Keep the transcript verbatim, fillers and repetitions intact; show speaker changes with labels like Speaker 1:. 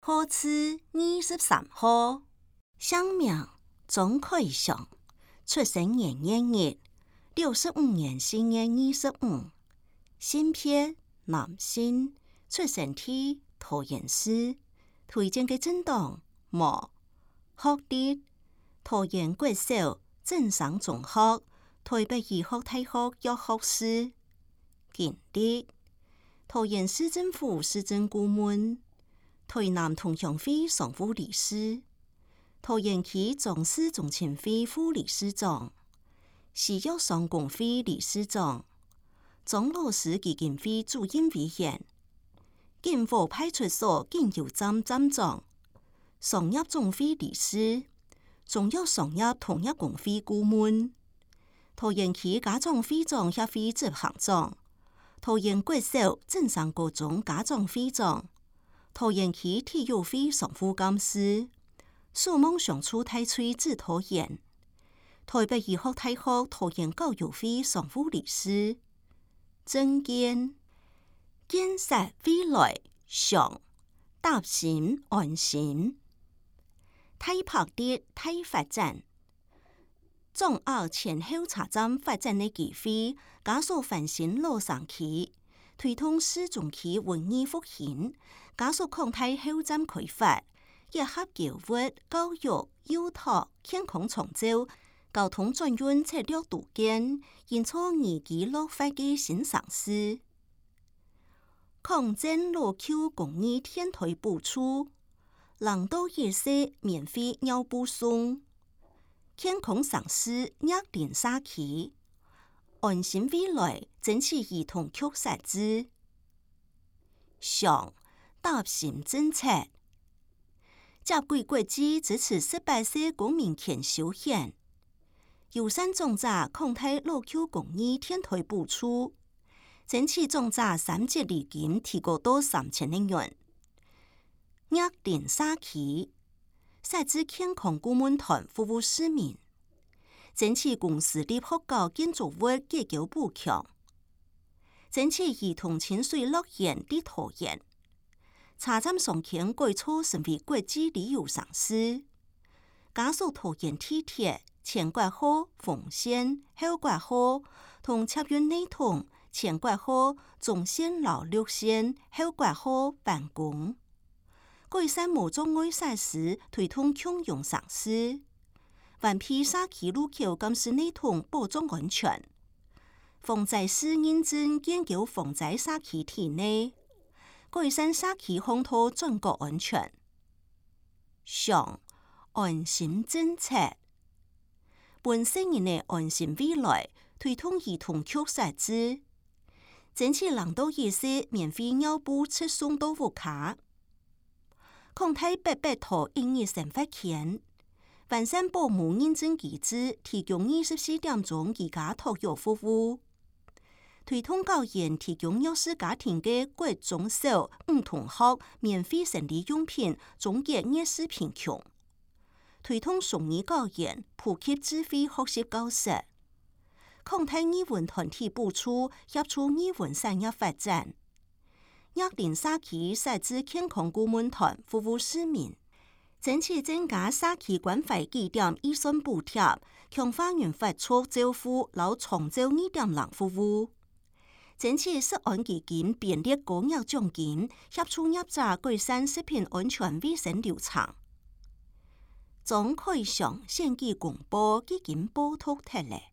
Speaker 1: 好似二十三號，姓名鍾凱祥，出生年月日，六十五年四月二十五，性別男性，出生地桃園市，推薦嘅政黨無，學歷桃園國小正常中學、台北醫學大學藥學士，經歷桃園市政府市政顧問。台南同鄉會常務理事，桃園區總市中情會副理事長，西藥商工會理事長，鍾老師基金會主任委員，警務派出所警務站站長，商業總會理事，中藥商業統一工會顧問，桃園區家長會長協會執行長，桃園國小正常高中家長會長。桃園區體育會常務幹事，數夢想出太吹指導員，台北醫學大學桃園教育會常務理事，政見建設未來上踏心安心，大拍的大發展，總額前後車站發展的機會，加速翻新老城區，推動市中區文藝復興。加速擴大後站開發，結合教育、教育、幼托、健康長照、交通轉運策略組建，營造宜居樂發嘅新嘗試。抗戰老舊公益天台補助，人道熱色免費尿布送，健康嘗試約定沙期，安心未來爭取兒童曲設置。上踏心政策，接軌國際支持十八歲公民權休閒，優先種植擴大老舊公益天台補助，爭取種植三節禮金提高到三千億元。約定沙期，設置健康顧問團服務市民，爭取公私立學校建築物結構補強，爭取兒童親水樂園的桃園。車站上橋改造成為國際旅遊城市，加速桃園地鐵前國號豐線、後國號同捷運內通前國號中線老綠線、後國號辦公，改善無障礙設施，推動共用城市，完備社區路口監視內通保障安全，防災師認證研究防災社區體內。改善社區風土轉角安全，上安心政策，本省人的安心未來，推動兒童曲設置，爭取人道熱色免費尿布出送到戶卡，擴大八百套營業生活圈，完善保姆認證機制，提供二十四點鐘居家托育服務。推動教研提供弱勢家庭嘅國中小兒童學免費生理用品，終結弱勢貧窮。推動雙語教研普及智慧學習教室，擴大語文團體補助，協助語文產業發展。約定社區設置健康顧問團服務市民，爭取增加社區關懷據點預算補貼，強化原發促照護老長照二點零服務。爭取食安基金編列高額獎金，協助業者改善食品安全衛生流程。鍾凱祥選舉公報已經報導出來。